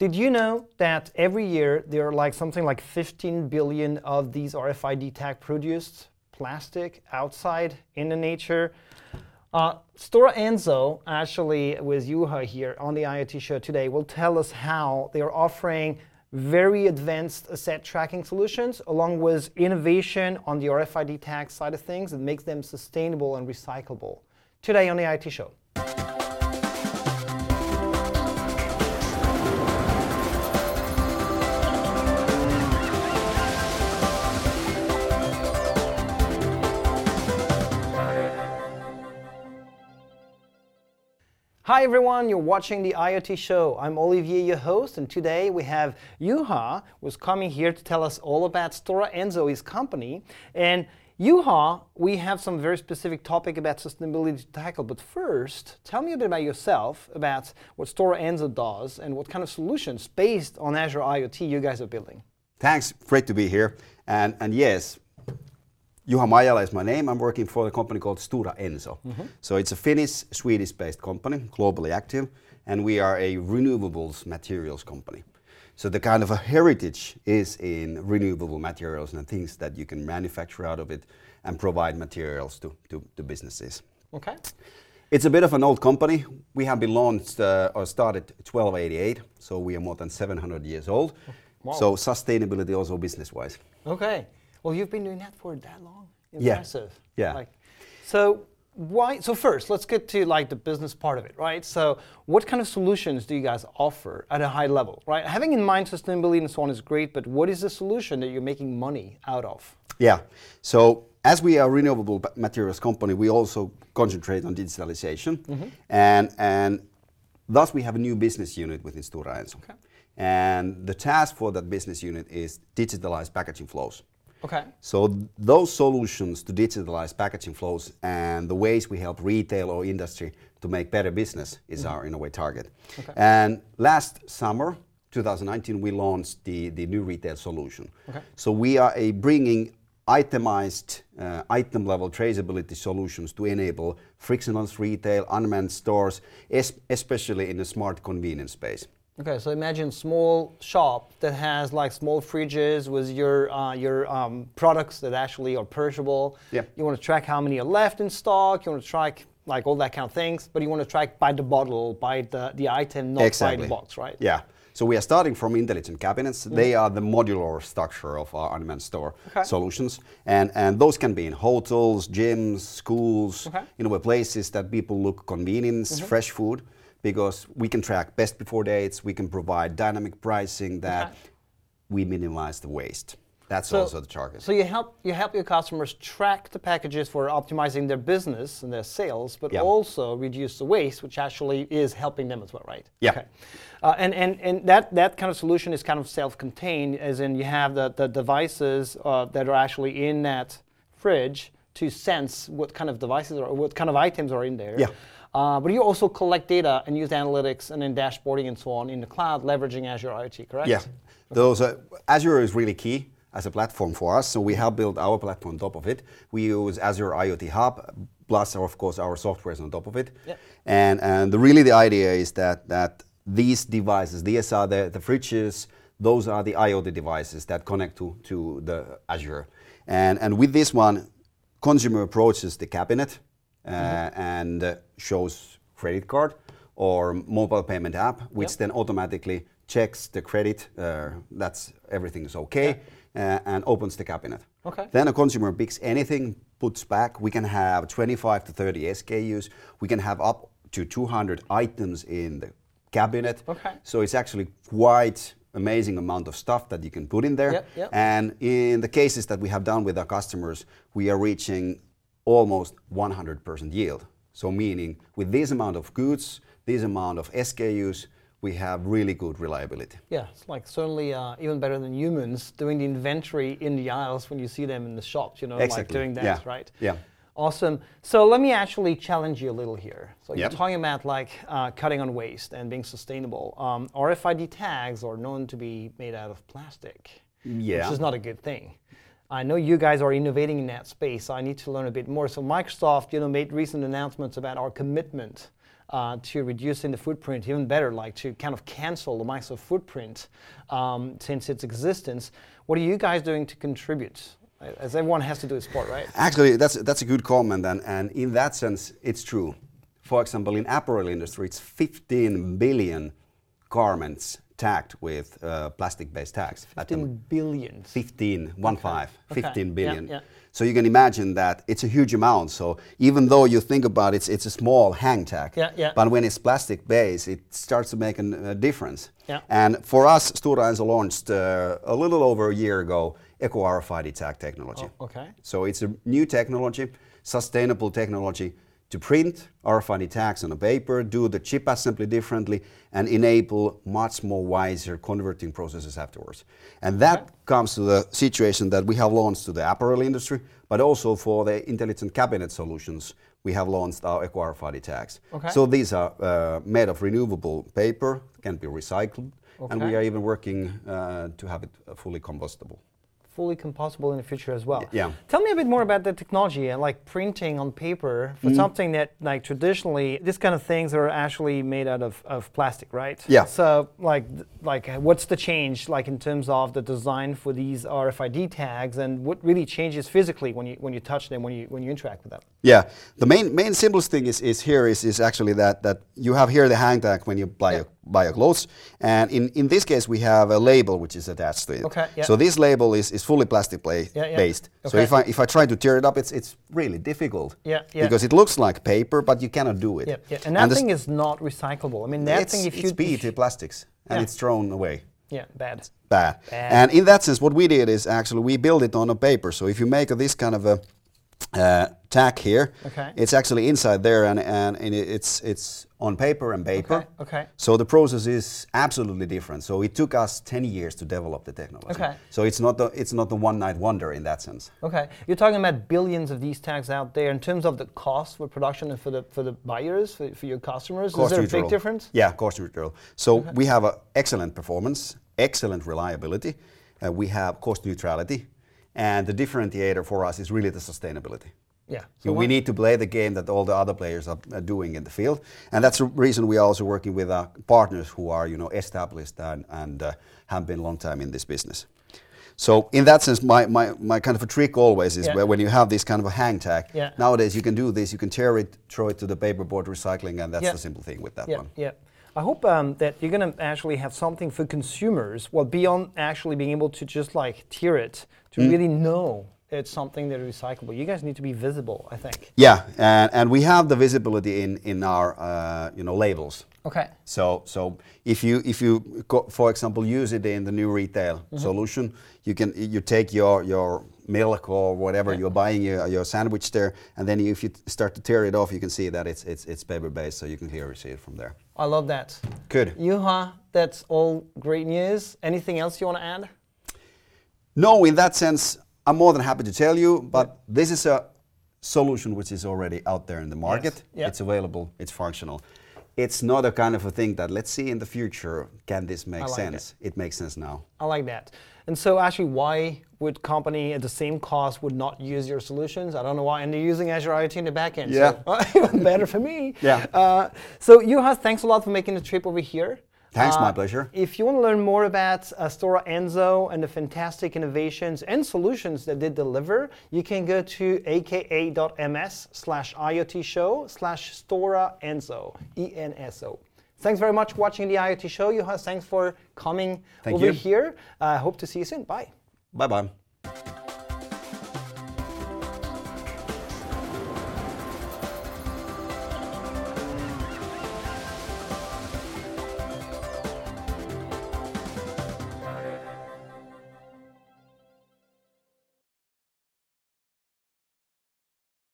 Did you know that every year there are something like 15 billion of these RFID tag produced plastic outside in the nature? Stora Enso, actually with Juha here on the IoT show today, will tell us how they are offering very advanced asset tracking solutions along with innovation on the RFID tag side of things that makes them sustainable and recyclable. Today on the IoT show. Hi everyone, you're watching the IoT show. I'm Olivier, your host, and today we have Juha, who's coming here to tell us all about Stora Enso, his company. And Juha, we have some very specific topic about sustainability to tackle, but first, tell me a bit about yourself, about what Stora Enso does, and what kind of solutions based on Azure IoT you guys are building. Thanks, great to be here. And yes, Juha Maijala is my name. I'm working for a company called Stora Enso. So it's a Finnish, Swedish-based company, globally active, and we are a renewables materials company. So the kind of a heritage is in renewable materials and things that you can manufacture out of it and provide materials to businesses. Okay. It's a bit of an old company. We have been launched or started 1288, so we are more than 700 years old. Wow. So sustainability also business-wise. Okay. Well, you've been doing that for that long? Impressive. Yeah. So first, let's get to the business part of it, right? So what kind of solutions do you guys offer at a high level, right? Having in mind sustainability and so on is great, but what is the solution that you're making money out of? Yeah. So as we are a renewable materials company, we also concentrate on digitalization. And thus we have a new business unit within Stora Enso. Okay. And the task for that business unit is digitalize packaging flows. Okay. So those solutions to digitalize packaging flows and the ways we help retail or industry to make better business is our, in a way, target. Okay. And last summer, 2019, we launched the new retail solution. Okay. So we are bringing itemized, item-level traceability solutions to enable frictionless retail, unmanned stores, especially in the smart convenience space. Okay, so imagine small shop that has small fridges with your products that actually are perishable. Yeah. You want to track how many are left in stock. You want to track all that kind of things, but you want to track by the bottle, by the item, not by the box, right? Yeah. So we are starting from intelligent cabinets. They are the modular structure of our unmanned store solutions, and those can be in hotels, gyms, schools, in a way places that people look convenience, fresh food. Because we can track best before dates, we can provide dynamic pricing that we minimize the waste. That's also the target. So you help your customers track the packages for optimizing their business and their sales, but also reduce the waste, which actually is helping them as well, right? Yeah. Okay. And that kind of solution is kind of self-contained, as in you have the devices that are actually in that fridge to sense what kind of devices or what kind of items are in there. Yeah. But you also collect data and use analytics and then dashboarding and so on in the cloud, leveraging Azure IoT, correct? Yeah. Azure is really key as a platform for us, so we have built our platform on top of it. We use Azure IoT Hub, plus of course our software is on top of it. Yep. And really the idea is that these devices, these are the fridges, those are the IoT devices that connect to the Azure. And with this one, consumer approaches the cabinet, and shows credit card or mobile payment app, which then automatically checks the credit, that's everything is okay, and opens the cabinet. Okay. Then a consumer picks anything, puts back. We can have 25 to 30 SKUs. We can have up to 200 items in the cabinet. Okay. So it's actually quite amazing amount of stuff that you can put in there. Yep. And in the cases that we have done with our customers, we are reaching almost 100% yield. So meaning with this amount of goods, this amount of SKUs, we have really good reliability. Yeah, it's certainly even better than humans doing the inventory in the aisles when you see them in the shops, Exactly. doing that, right? Yeah. Awesome. So let me actually challenge you a little here. So you're Yep. talking about cutting on waste and being sustainable. RFID tags are known to be made out of plastic, Yeah. which is not a good thing. I know you guys are innovating in that space, so I need to learn a bit more. So Microsoft, made recent announcements about our commitment to reducing the footprint even better, like to kind of cancel the Microsoft footprint since its existence. What are you guys doing to contribute? As everyone has to do a sport, right? Actually, that's a good comment, and in that sense, it's true. For example, in apparel industry, it's 15 billion garments tagged with plastic-based tags. 15 billion. 15 billion. Yeah. So you can imagine that it's a huge amount. So even though you think about it, it's a small hang tag. But when it's plastic-based, it starts to make a difference. Yeah. And for us, Stora Enso launched a little over a year ago Eco RFID tag technology. Oh, okay. So it's a new technology, sustainable technology, to print RFID tags on a paper, do the chip assembly differently, and enable much more wiser converting processes afterwards. And that comes to the situation that we have launched to the apparel industry, but also for the intelligent cabinet solutions, we have launched our Eco RFID tags. Okay. So these are made of renewable paper, can be recycled, and we are even working to have it fully compostable. Fully compostable in the future as well. Yeah. Tell me a bit more about the technology and like printing on paper for something that like traditionally this kind of things are actually made out of plastic, right? Yeah. So like what's the change like in terms of the design for these RFID tags, and what really changes physically when you touch them, when you interact with them? Yeah, the main simplest thing is actually that you have here the hang tag when you buy your clothes, and in this case we have a label which is attached to it. Okay. Yeah. So this label is fully plastic based. Okay. So if I try to tear it up, it's really difficult. Yeah. Because it looks like paper, but you cannot do it. Yeah. And that thing is not recyclable. I mean, that thing it's PET plastics and it's thrown away. Yeah, bad. And in that sense, what we did is actually we built it on a paper. So if you make this kind of a tag here, it's actually inside there, and it's on paper and paper. Okay. So the process is absolutely different. So it took us 10 years to develop the technology. Okay. So it's not the one night wonder in that sense. Okay. You're talking about billions of these tags out there. In terms of the cost for production and for the buyers, for your customers, is there a big difference? Yeah, cost neutral. So we have an excellent performance, excellent reliability. We have cost neutrality. And the differentiator for us is really the sustainability. Yeah. So we need to play the game that all the other players are doing in the field, and that's the reason we are also working with our partners who are established and have been a long time in this business. So in that sense, my kind of a trick always is when you have this kind of a hang tag. Yeah. Nowadays you can do this, you can tear it, throw it to the paperboard recycling, and that's the simple thing with that one. Yeah. I hope that you're going to actually have something for consumers, well, beyond actually being able to just like tear it, to really know it's something that is recyclable. You guys need to be visible, I think. Yeah, and we have the visibility in our labels. Okay. So if you for example use it in the new retail solution, you take your milk or whatever you're buying your sandwich there, and then if you start to tear it off, you can see that it's paper based, so you can clearly see it from there. I love that. Good. Juha, that's all great news. Anything else you want to add? No, in that sense, I'm more than happy to tell you, but this is a solution which is already out there in the market. Yes. It's available, it's functional. It's not a kind of a thing that let's see in the future, can this make sense? It makes sense now. I like that. And so actually, why would company at the same cost would not use your solutions? I don't know why. And they're using Azure IoT in the back end. Yeah. So even better for me. Yeah. So Juha, thanks a lot for making the trip over here. Thanks, my pleasure. If you want to learn more about Stora Enso and the fantastic innovations and solutions that they deliver, you can go to aka.ms/IoT show/Stora Enso, ENSO. Thanks very much for watching the IoT show. Juha, thanks for coming over here. Hope to see you soon. Bye. Bye-bye.